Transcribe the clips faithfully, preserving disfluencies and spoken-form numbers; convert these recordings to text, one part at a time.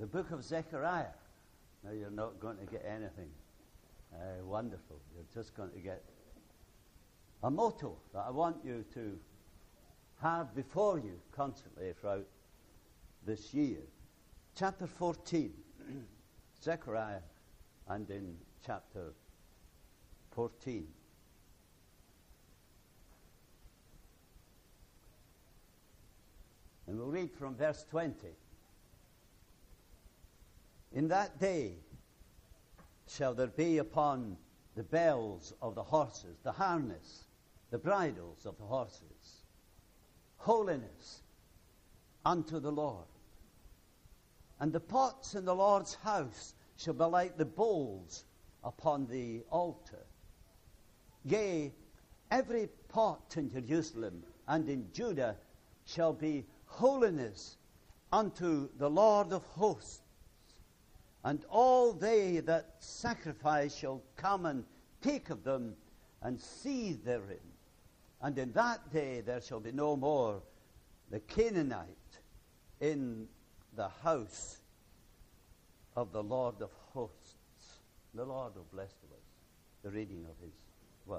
the book of Zechariah. Now, you're not going to get anything uh, wonderful. You're just going to get a motto that I want you to have before you constantly throughout this year. Chapter fourteen, Zechariah, and in chapter fourteen. And we'll read from verse twenty. In that day shall there be upon the bells of the horses, the harness, the bridles of the horses, holiness unto the Lord. And the pots in the Lord's house shall be like the bowls upon the altar. Yea, every pot in Jerusalem and in Judah shall be holiness unto the Lord of hosts. And all they that sacrifice shall come and take of them and see therein. And in that day there shall be no more the Canaanite in the house of the Lord of hosts. The Lord will bless to us the reading of his word.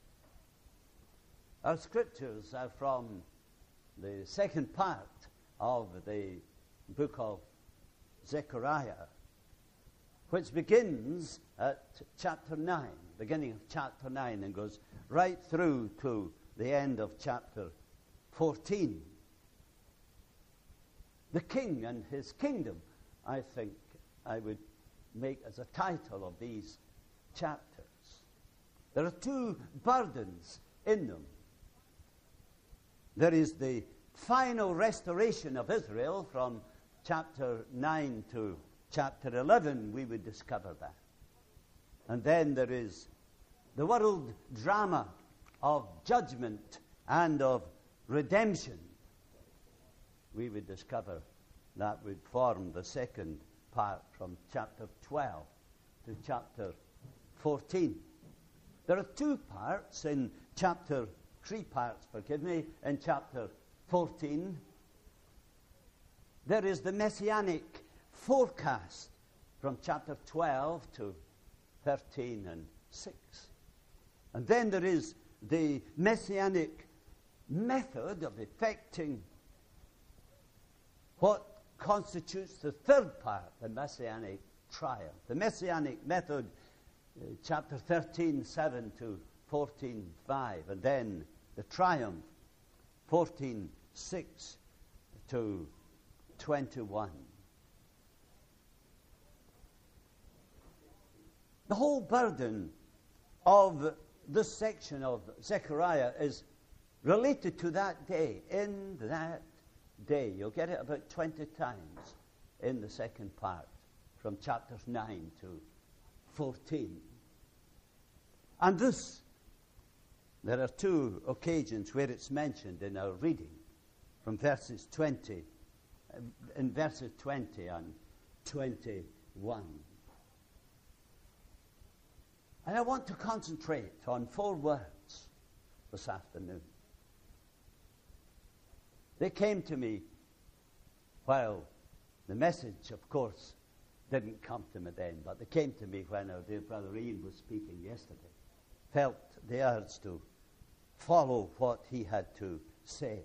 Our scriptures are from the second part of the book of Zechariah, which begins at chapter nine, beginning of chapter nine, and goes right through to the end of chapter fourteen. The King and his kingdom, I think I would make as a title of these chapters. There are two burdens in them. There is the final restoration of Israel from chapter nine to chapter eleven, we would discover that. And then there is the world drama of judgment and of redemption. We would discover that would form the second part from chapter twelve to chapter fourteen. There are two parts in chapter, three parts, forgive me, in chapter fourteen. There is the messianic forecast from chapter twelve to thirteen and six. And then there is the messianic method of effecting what constitutes the third part, the messianic triumph. The messianic method, uh, chapter thirteen, seven to fourteen, five. And then the triumph, fourteen, six to twenty-one. The whole burden of this section of Zechariah is related to that day. In that day, you'll get it about twenty times in the second part, from chapters nine to fourteen. And this, there are two occasions where it's mentioned in our reading, from verses twenty, in verses twenty and twenty-one. And I want to concentrate on four words this afternoon. They came to me while the message, of course, didn't come to me then, but they came to me when our dear brother Ian was speaking yesterday. Felt the urge to follow what he had to say.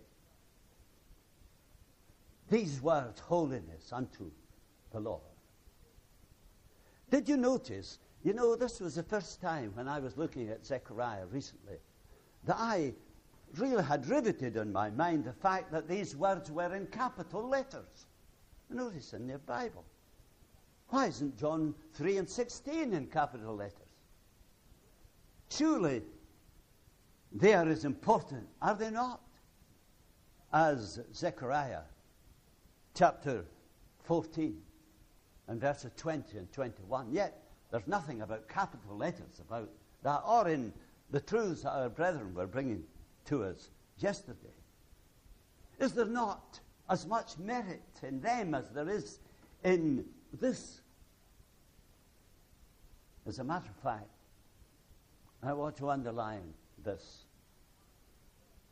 These words, holiness unto the Lord. Did you notice, you know, this was the first time when I was looking at Zechariah recently, that I really had riveted in my mind the fact that these words were in capital letters. Notice in your Bible. Why isn't John three and sixteen in capital letters? Surely they are as important, are they not, as Zechariah chapter fourteen and verses twenty and twenty-one. Yet there's nothing about capital letters about that, or in the truths that our brethren were bringing to us yesterday. Is there not as much merit in them as there is in this? As a matter of fact, I want to underline this.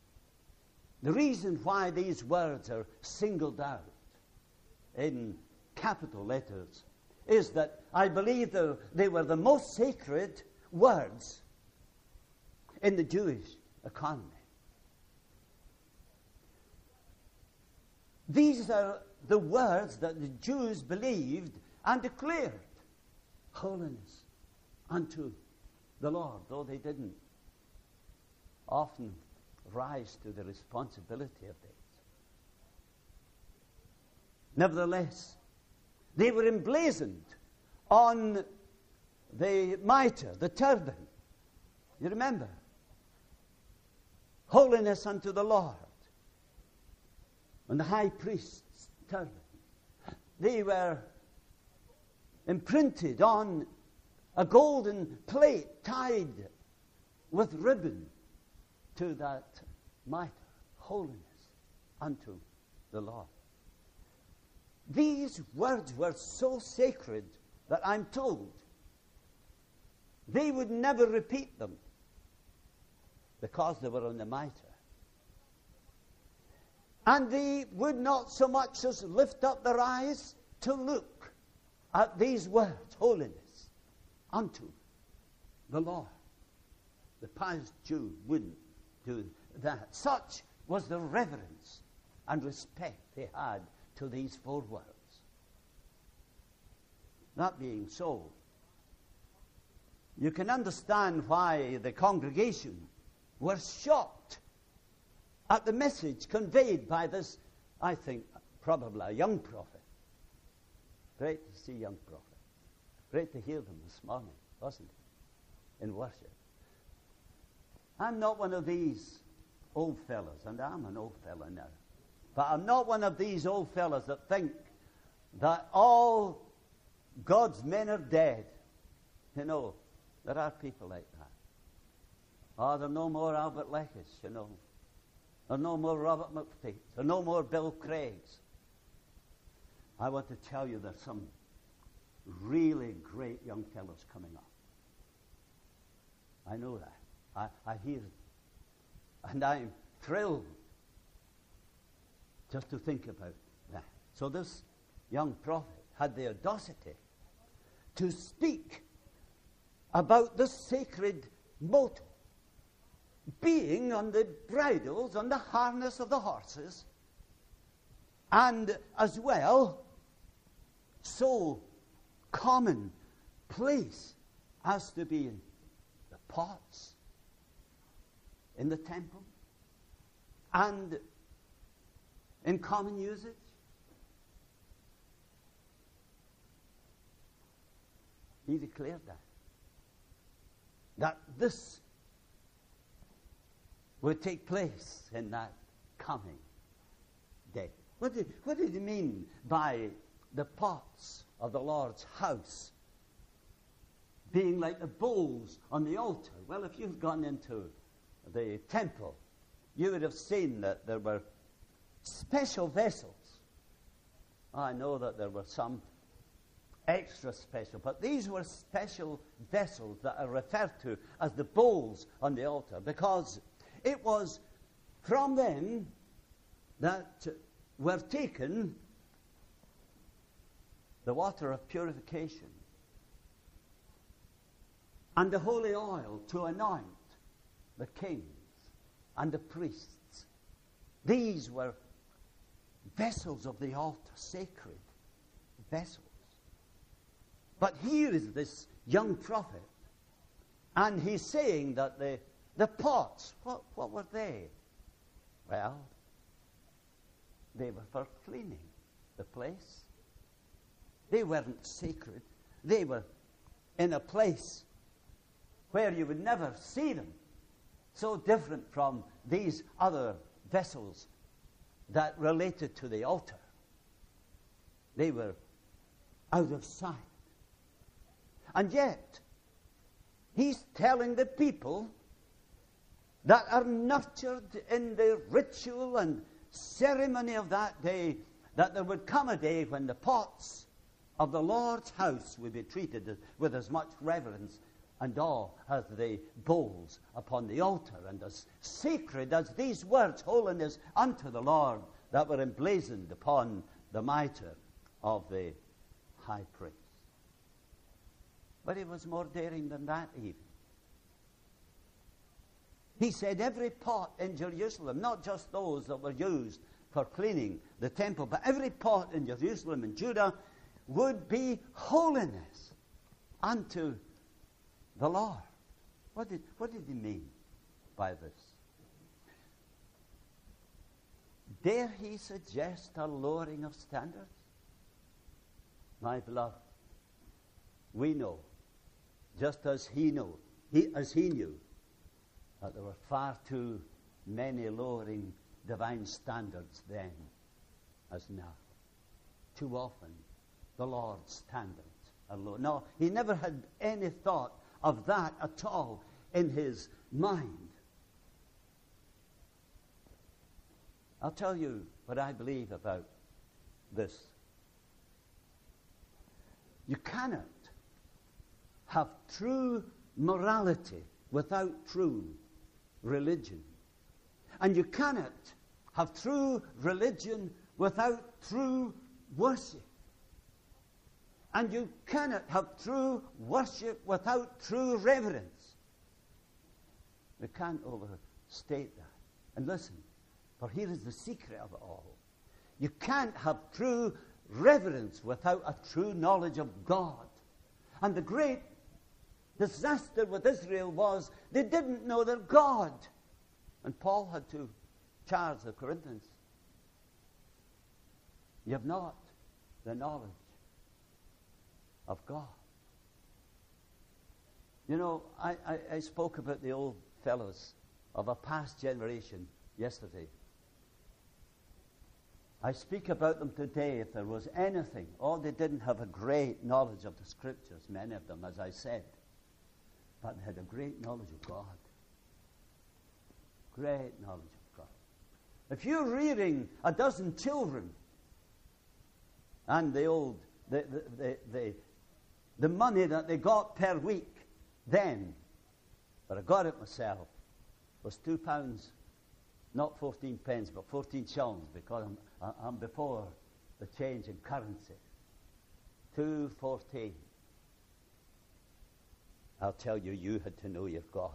The reason why these words are singled out in capital letters is that I believe they were the most sacred words in the Jewish economy. These are the words that the Jews believed and declared. Holiness unto the Lord, though they didn't often rise to the responsibility of this. Nevertheless, they were emblazoned on the mitre, the turban. You remember? Holiness unto the Lord. On the high priest's turban. They were imprinted on a golden plate tied with ribbon to that mitre. Holiness unto the Lord. These words were so sacred that I'm told they would never repeat them because they were on the mitre. And they would not so much as lift up their eyes to look at these words, holiness unto the Lord. The pious Jew wouldn't do that. Such was the reverence and respect they had to these four words. That being so, you can understand why the congregation were shocked at the message conveyed by this, I think, probably a young prophet. Great to see young prophets. Great to hear them this morning, wasn't it, in worship. I'm not one of these old fellas, and I'm an old fella now. But I'm not one of these old fellas that think that all God's men are dead. You know, there are people like that. Oh, there are no more Albert Leckes, you know. There are no more Robert McPhee. There are no more Bill Craigs. I want to tell you there's some really great young fellows coming up. I know that. I, I hear it. And I'm thrilled just to think about that. So this young prophet had the audacity to speak about the sacred motto being on the bridles, on the harness of the horses, and as well so commonplace as to be in the pots in the temple and in common usage. He declared that. That this would take place in that coming day. What did, what did he mean by the pots of the Lord's house being like the bowls on the altar? Well, if you've gone into the temple, you would have seen that there were special vessels. I know that there were some extra special, but these were special vessels that are referred to as the bowls on the altar, because it was from them that were taken the water of purification and the holy oil to anoint the kings and the priests. These were vessels of the altar, sacred vessels. But here is this young prophet, and he's saying that the, the pots, what, what were they? Well, they were for cleaning the place. They weren't sacred. They were in a place where you would never see them. So different from these other vessels that related to the altar. They were out of sight. And yet, he's telling the people that are nurtured in the ritual and ceremony of that day that there would come a day when the pots of the Lord's house would be treated with as much reverence and awe as the bowls upon the altar, and as sacred as these words, holiness unto the Lord, that were emblazoned upon the mitre of the high priest. But he was more daring than that even. He said every pot in Jerusalem, not just those that were used for cleaning the temple, but every pot in Jerusalem and Judah would be holiness unto the Lord. What did, what did he mean by this? Dare he suggest a lowering of standards? My beloved, we know, just as he knew, he, as he knew, that there were far too many lowering divine standards then as now. Too often, the Lord's standards are low. No, he never had any thought of that at all in his mind. I'll tell you what I believe about this. You cannot have true morality without true religion. And you cannot have true religion without true worship. And you cannot have true worship without true reverence. We can't overstate that. And listen, for here is the secret of it all. You can't have true reverence without a true knowledge of God. And the great disaster with Israel was they didn't know their God. And Paul had to charge the Corinthians. You have not the knowledge of God. You know, I, I, I spoke about the old fellows of a past generation yesterday. I speak about them today if there was anything. Oh, they didn't have a great knowledge of the Scriptures, many of them, as I said. But they had a great knowledge of God. Great knowledge of God. If you're rearing a dozen children, and the old, the, the, the, the, the money that they got per week then, but I got it myself, was two pounds, not fourteen pence, but fourteen shillings, because I'm, I'm before the change in currency. Two fourteen. I'll tell you, you had to know your God.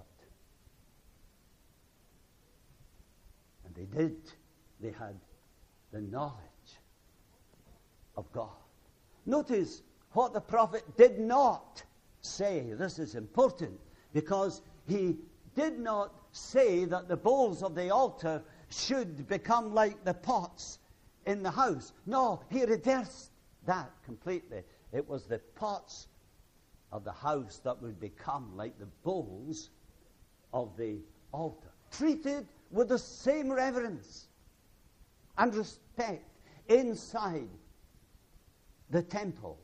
And they did. They had the knowledge of God. Notice what the prophet did not say. This is important, because he did not say that the bowls of the altar should become like the pots in the house. No, he reversed that completely. It was the pots of the house that would become like the bowls of the altar, treated with the same reverence and respect inside the temple.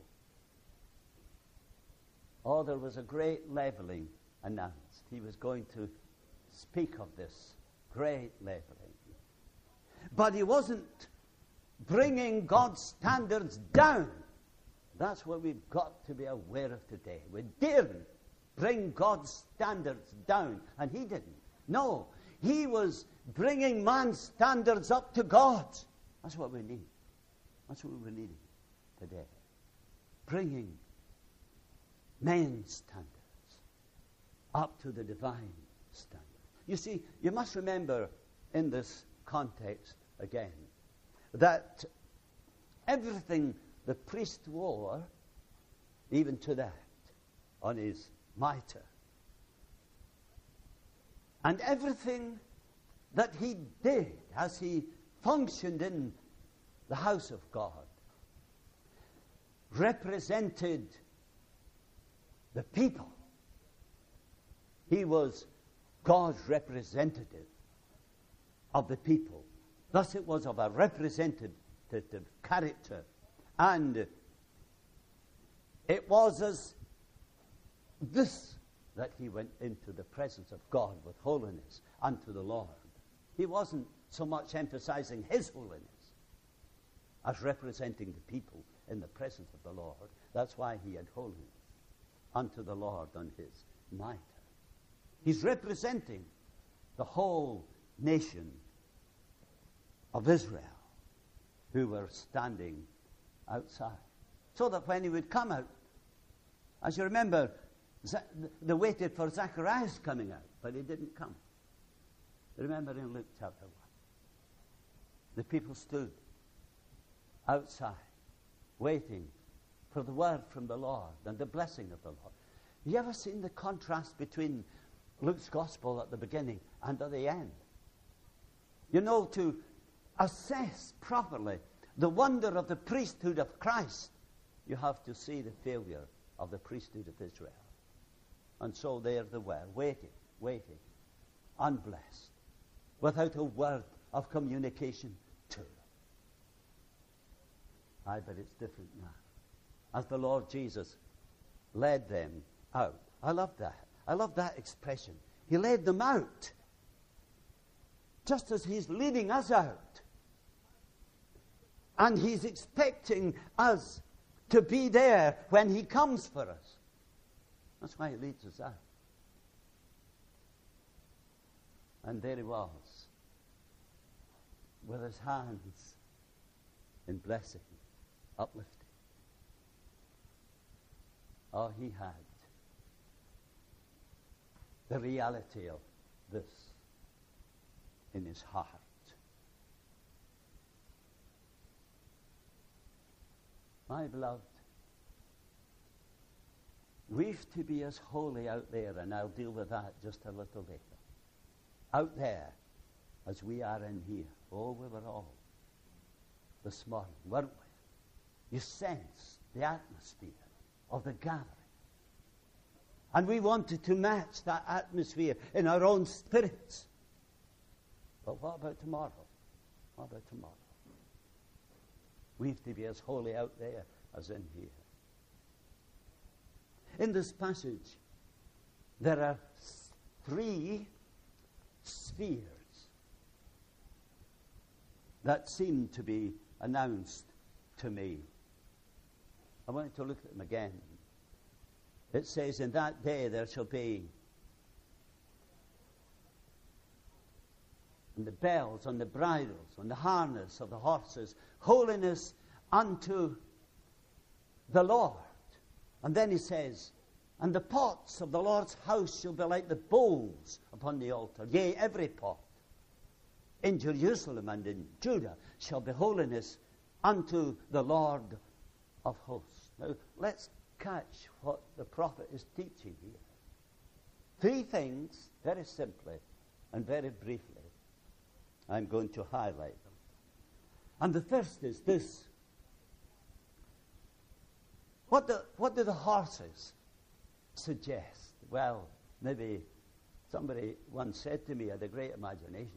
Oh, there was a great leveling announced. He was going to speak of this great leveling. But he wasn't bringing God's standards down. That's what we've got to be aware of today. We daren't bring God's standards down, and he didn't. No, he was bringing man's standards up to God. That's what we need. That's what we're needing today. Bringing men's standards up to the divine standard. You see, you must remember in this context again that everything the priest wore, even to that, on his mitre, and everything that he did as he functioned in the house of God, represented the people. He was God's representative of the people. Thus it was of a representative character. And it was as this that he went into the presence of God with holiness unto the Lord. He wasn't so much emphasizing his holiness as representing the people in the presence of the Lord. That's why he had holiness unto the Lord on his mitre. He's representing the whole nation of Israel who were standing outside. so that when he would come out, as you remember, they waited for Zacharias coming out, but he didn't come. Remember in Luke chapter one, the people stood outside, waiting for the word from the Lord and the blessing of the Lord. You ever seen the contrast between Luke's gospel at the beginning and at the end? You know, to assess properly the wonder of the priesthood of Christ, you have to see the failure of the priesthood of Israel. And so there they were, waiting, waiting, unblessed, without a word of communication to them. Aye, but it's different now. As the Lord Jesus led them out. I love that. I love that expression. He led them out, just as he's leading us out. And he's expecting us to be there when he comes for us. That's why he leads us out. And there he was, with his hands in blessing, uplifting. Oh, he had the reality of this in his heart. My beloved, we've to be as holy out there, and I'll deal with that just a little later. Out there, as we are in here. Oh, we were all this morning, weren't we? You sense the atmosphere of the gathering. And we wanted to match that atmosphere in our own spirits. But what about tomorrow? What about tomorrow? We've to be as holy out there as in here. In this passage, there are three spheres that seem to be announced to me. I want you to look at them again. It says, in that day there shall be on the bells, on the bridles, on the harness of the horses, holiness unto the Lord. And then he says, and the pots of the Lord's house shall be like the bowls upon the altar. Yea, every pot in Jerusalem and in Judah shall be holiness unto the Lord of hosts. Now, let's catch what the prophet is teaching here. Three things, very simply and very briefly, I'm going to highlight them. And the first is this. What do, what do the horses suggest? Well, maybe somebody once said to me, I had a great imagination.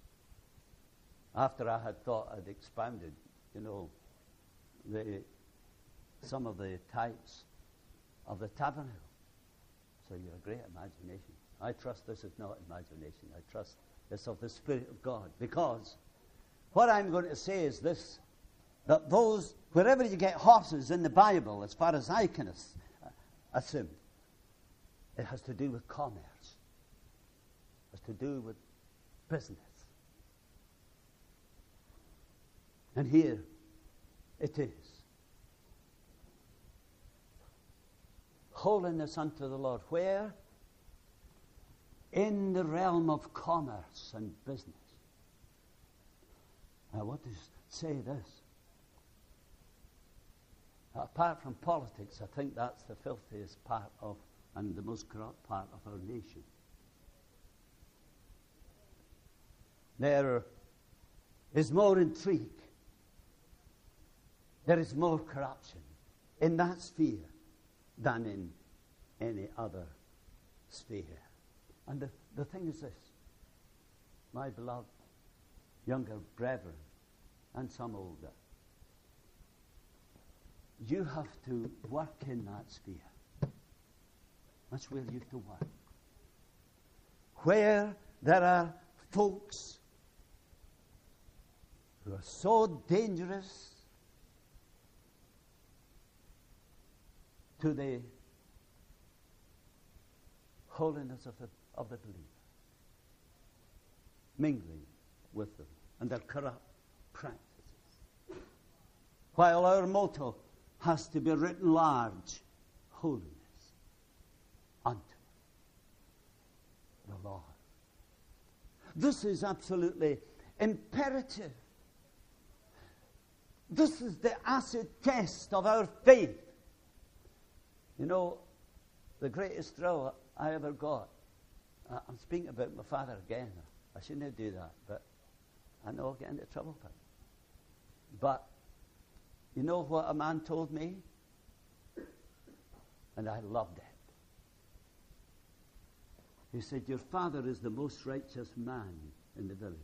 After I had thought I'd expounded, you know, the, some of the types of the tabernacle. So you have a great imagination. I trust this is not imagination. I trust it's of the Spirit of God. Because what I'm going to say is this, that those, wherever you get horses in the Bible, as far as I can as, uh, assume, it has to do with commerce. It has to do with business. And here it is. Holiness unto the Lord. Where? In the realm of commerce and business. I want to say this. Apart from politics, I think that's the filthiest part of, and the most corrupt part of our nation. There is more intrigue. There is more corruption in that sphere than in any other sphere. And the, the thing is this, my beloved younger brethren, and some older, you have to work in that sphere. That's where you have to work. Where there are folks who are so dangerous to the holiness of the, of the believer, mingling with them and their corrupt practices. While our motto has to be written large. Holiness unto the Lord. This is absolutely imperative. This is the acid test of our faith. You know, the greatest thrill I ever got, uh, I'm speaking about my father again. I shouldn't do that, but I know I'll get into trouble for it. But you know what a man told me? And I loved it. He said, your father is the most righteous man in the village.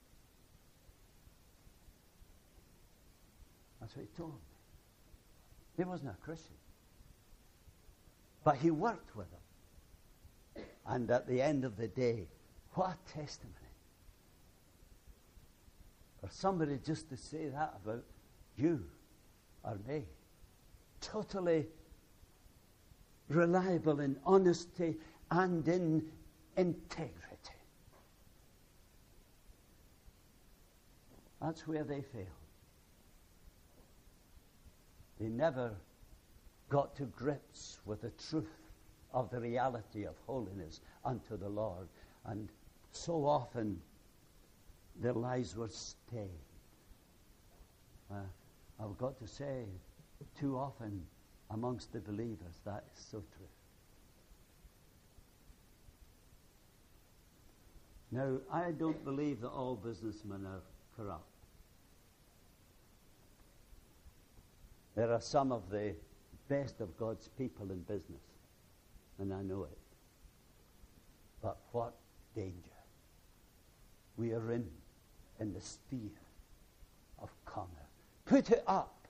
That's what he told me. He wasn't a Christian. But he worked with him. And at the end of the day, what a testimony. For somebody just to say that about you or me. Totally reliable in honesty and in integrity. That's where they failed. They never got to grips with the truth of the reality of holiness unto the Lord. And so often their lives were stained. Uh, I've got to say, too often amongst the believers, that is so true. Now, I don't believe that all businessmen are corrupt. There are some of the best of God's people in business, and I know it. But what danger we are in in the sphere of commerce. Put it up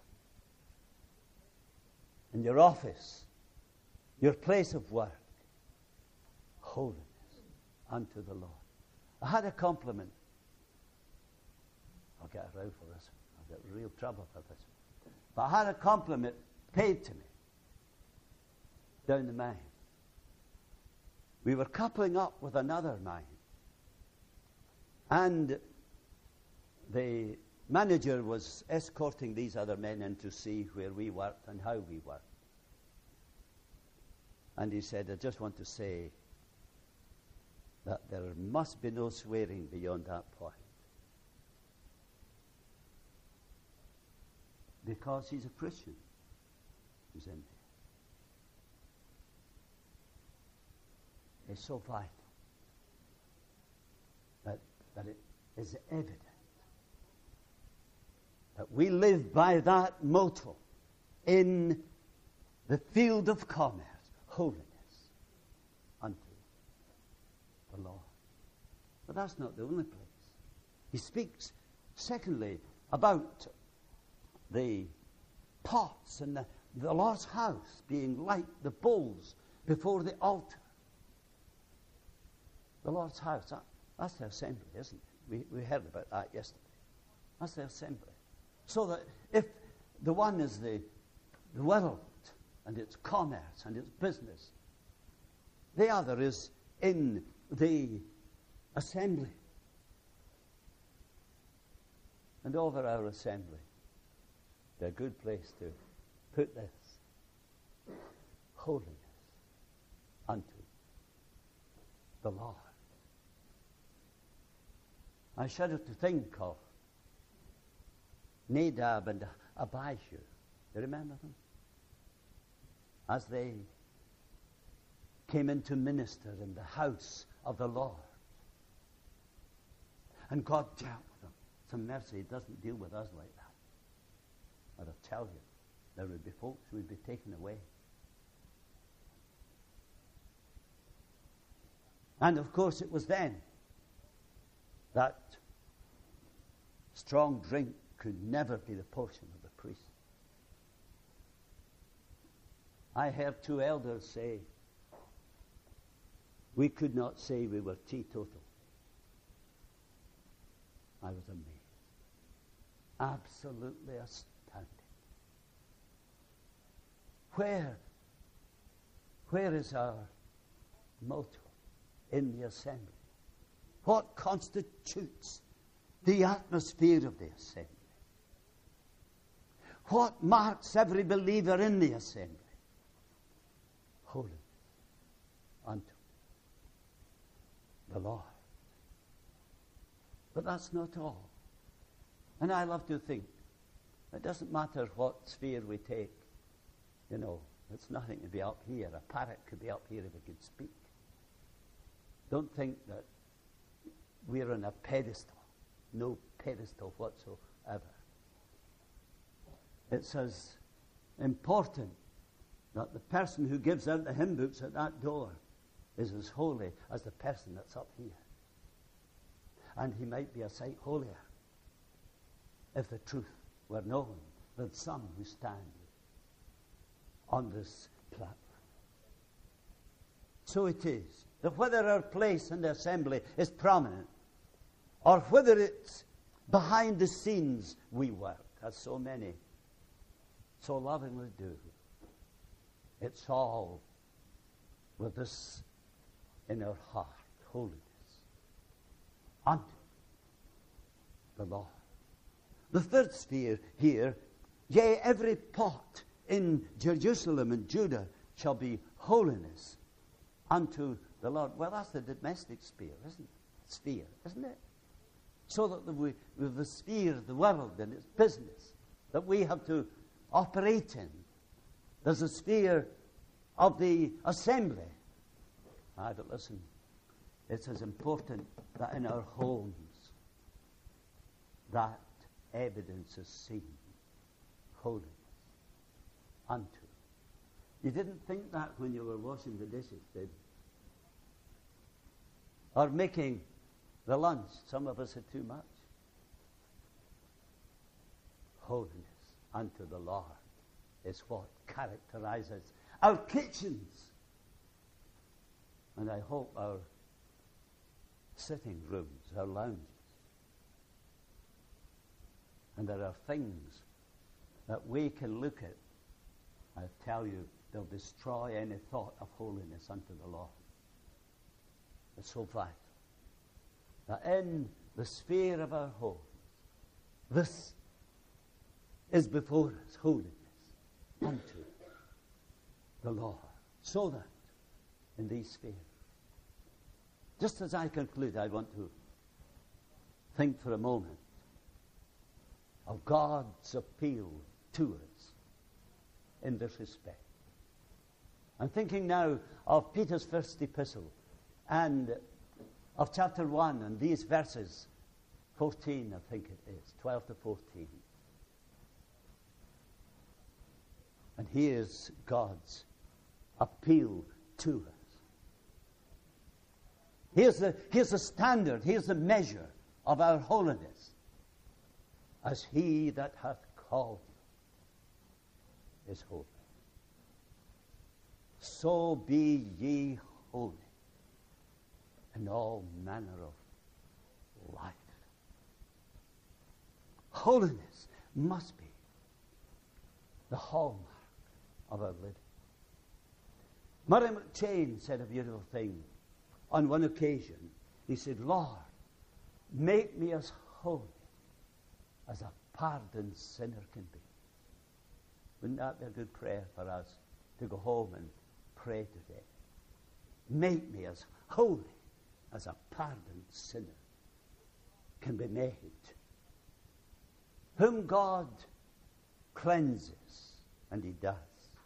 in your office, your place of work. Holiness unto the Lord. I had a compliment. I'll get a row for this one. I'll get real trouble for this one. But I had a compliment paid to me down the mine. We were coupling up with another mine. And the manager was escorting these other men in to see where we worked and how we worked. And he said, I just want to say that there must be no swearing beyond that point. Because he's a Christian who's in there. It's so vital that, that it is evident that we live by that motto in the field of commerce, holiness unto the Lord. But that's not the only place. He speaks, secondly, about the pots and the, the Lord's house being like the bowls before the altar. The Lord's house, that, that's the assembly, isn't it? We, we heard about that yesterday. That's the assembly. So that if the one is the, the world and its commerce and its business, the other is in the assembly. And over our assembly, a good place to put this. Holiness unto the Lord. I shudder to think of Nadab and Abihu. You remember them? As they came in to minister in the house of the Lord. And God dealt with them. Some mercy, He doesn't deal with us like that. But I tell you, there would be folks who would be taken away. And of course it was then that strong drink could never be the portion of the priest. I heard two elders say, we could not say we were teetotal. I was amazed. Absolutely astounded. Where, where is our motto in the assembly? What constitutes the atmosphere of the assembly? What marks every believer in the assembly? Holiness unto the Lord. But that's not all. And I love to think, it doesn't matter what sphere we take. You know, it's nothing to be up here. A parrot could be up here if it could speak. Don't think that we're on a pedestal. No pedestal whatsoever. It's as important that the person who gives out the hymn books at that door is as holy as the person that's up here. And he might be a sight holier if the truth were known than some who stand on this platform. So it is that whether our place in the assembly is prominent or whether it's behind the scenes we work, as so many so lovingly do, it's all with this in our heart, holiness unto the Lord. The third sphere here, yea, every pot in Jerusalem and Judah shall be holiness unto the Lord. Well, that's the domestic sphere, isn't it? Sphere, isn't it? So that the, we, with the sphere of the world and its business that we have to operate in, there's a sphere of the assembly. Ah, but listen, it's as important that in our homes that evidence is seen. Holiness unto. You didn't think that when you were washing the dishes, did you? Or making the lunch. Some of us had too much. Holiness unto the Lord is what characterizes our kitchens. And I hope our sitting rooms, our lounges. And there are things that we can look at. I tell you, they'll destroy any thought of holiness unto the Lord. It's so vital that in the sphere of our home, this is before us, holiness unto the Lord. So that in these spheres, just as I conclude, I want to think for a moment of God's appeal to us in this respect. I'm thinking now of Peter's first epistle and of chapter one and these verses, fourteen I think it is, twelve to fourteen. And here's God's appeal to us. Here's the, here's the standard, here's the measure of our holiness. As he that hath called you is holy, so be ye holy in all manner of life. Holiness must be the hallmark of our living. Murray McCheyne said a beautiful thing on one occasion. He said, Lord, make me as holy as a pardoned sinner can be. Wouldn't that be a good prayer for us to go home and pray today? Make me as holy as a pardoned sinner can be made, whom God cleanses, and he does.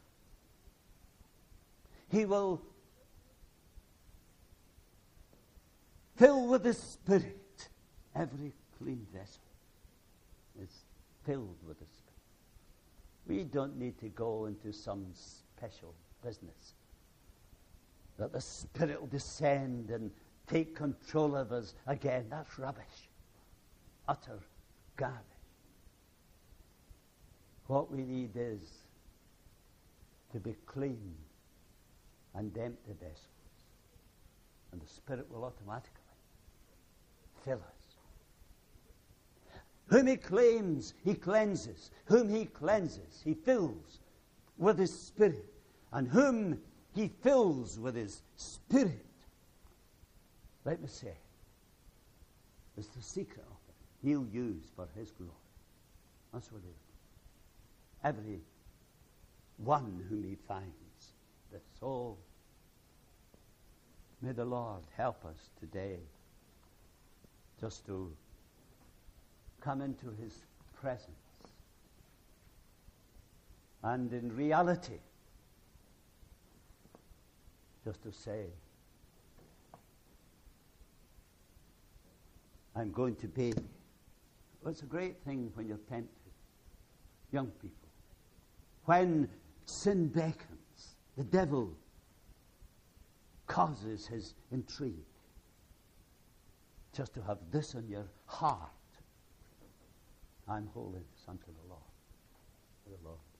He will fill with the Spirit every clean vessel. Is filled with the Spirit. We don't need to go into some special business that the Spirit will descend and take control of us again. That's rubbish. Utter garbage. What we need is to be clean and empty vessels. And the Spirit will automatically fill us. Whom he claims, he cleanses. Whom he cleanses, he fills with his Spirit. And whom he fills with his Spirit, let me say, is the secret of it. He'll use for his glory. That's what it is. every one whom he finds. The soul. May the Lord help us today just to come into his presence and in reality just to say, I'm going to be. Well, it's a great thing when you're tempted, young people. When sin beckons, the devil causes his intrigue. Just to have this in your heart. I'm holiness unto the Lord. To the Lord.